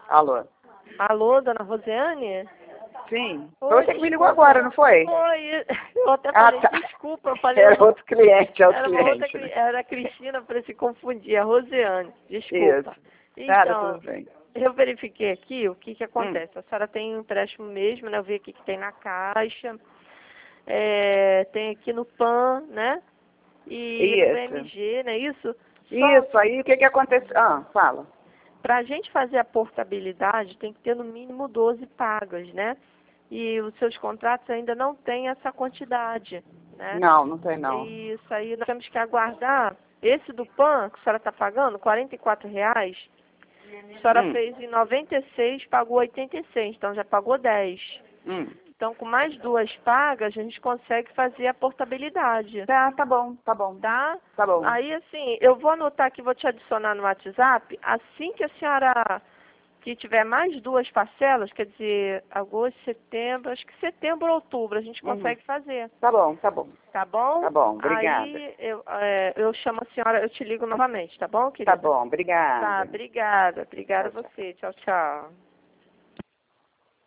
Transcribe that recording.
Alô? Alô, dona Rosiane? Sim. Oi, Foi você que me ligou desculpa. agora, não foi? Foi, eu até falei, tá. desculpa, eu falei, Era outro cliente, é outro era uma outra, cliente. Né? era a Cristina, para se confundir, a Rosiane, desculpa. Isso. Nada, Então, tudo bem. eu verifiquei aqui o que Hum. acontece. A senhora tem um empréstimo mesmo, né? Eu vi aqui que tem na Caixa, tem aqui no PAN, né? E no Isso. BMG, não é isso? Isso, aí o que que aconteceu? Fala. Para a gente fazer a portabilidade, tem que ter no mínimo 12 pagas, né? E os seus contratos ainda não têm essa quantidade, né? Não, não tem não. Isso aí nós temos que aguardar. Esse do PAN, que a senhora está pagando, R$ 44, a senhora fez em 96, pagou 86, então já pagou 10. Então, com mais 2 pagas, a gente consegue fazer a portabilidade. Tá bom, tá bom. Tá? Tá bom. Aí, assim, eu vou anotar aqui, vou te adicionar no WhatsApp. Assim que a senhora que tiver mais 2 parcelas, quer dizer, agosto, setembro, acho que setembro ou outubro, a gente consegue fazer. Tá bom, tá bom. Tá bom? Tá bom, obrigada. Aí eu chamo a senhora, eu te ligo novamente, tá bom, querida? Tá bom, obrigada. Tá, obrigada. Obrigada a Tchau, tchau. você. Tchau, tchau.